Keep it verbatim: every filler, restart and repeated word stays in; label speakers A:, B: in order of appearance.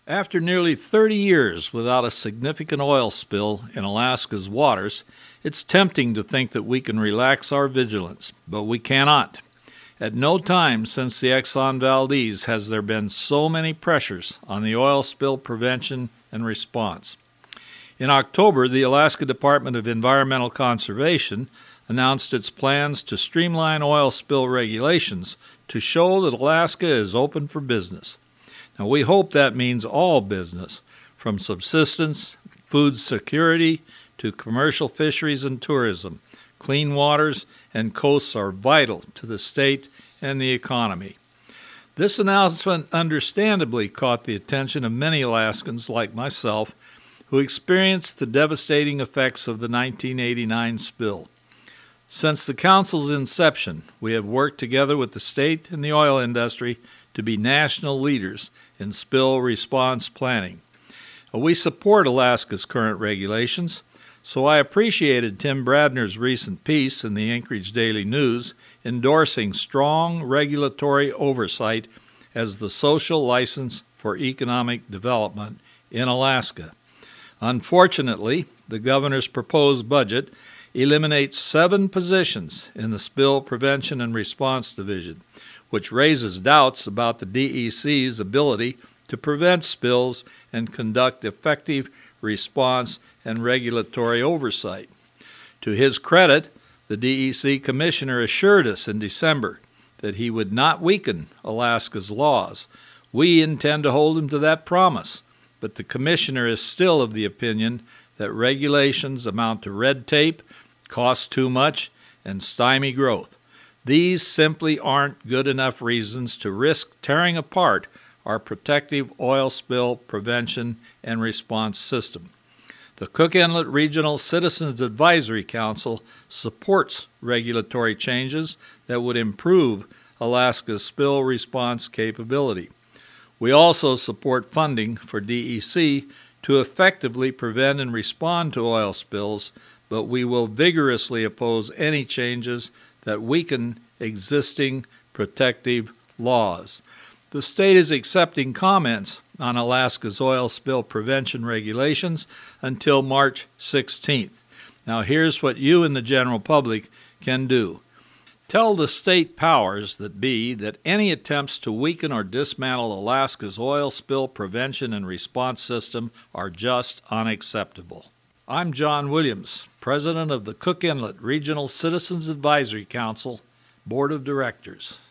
A: After nearly thirty years without a significant oil spill in Alaska's waters, it's tempting to think that we can relax our vigilance, but we cannot. At no time since the Exxon Valdez has there been so many pressures on the oil spill prevention and response. In October, the Alaska Department of Environmental Conservation announced its plans to streamline oil spill regulations to show that Alaska is open for business. Now, we hope that means all business, from subsistence, food security, to commercial fisheries and tourism. Clean waters and coasts are vital to the state and the economy. This announcement understandably caught the attention of many Alaskans like myself who experienced the devastating effects of the nineteen eighty-nine spill. Since the Council's inception, we have worked together with the state and the oil industry to be national leaders in spill response planning. We support Alaska's current regulations, so I appreciated Tim Bradner's recent piece in the Anchorage Daily News endorsing strong regulatory oversight as the social license for economic development in Alaska. Unfortunately, the governor's proposed budget eliminates seven positions in the Spill Prevention and Response Division, which raises doubts about the D E C's ability to prevent spills and conduct effective response and regulatory oversight. To his credit, the D E C commissioner assured us in December that he would not weaken Alaska's laws. We intend to hold him to that promise, but the commissioner is still of the opinion that regulations amount to red tape, cost too much, and stymie growth. These simply aren't good enough reasons to risk tearing apart our protective oil spill prevention and response system. The Cook Inlet Regional Citizens Advisory Council supports regulatory changes that would improve Alaska's spill response capability. We also support funding for D E C to effectively prevent and respond to oil spills, but we will vigorously oppose any changes that weaken existing protective laws. The state is accepting comments on Alaska's oil spill prevention regulations until March sixteenth. Now, here's what you and the general public can do. Tell the state powers that be that any attempts to weaken or dismantle Alaska's oil spill prevention and response system are just unacceptable. I'm John Williams, President of the Cook Inlet Regional Citizens Advisory Council Board of Directors.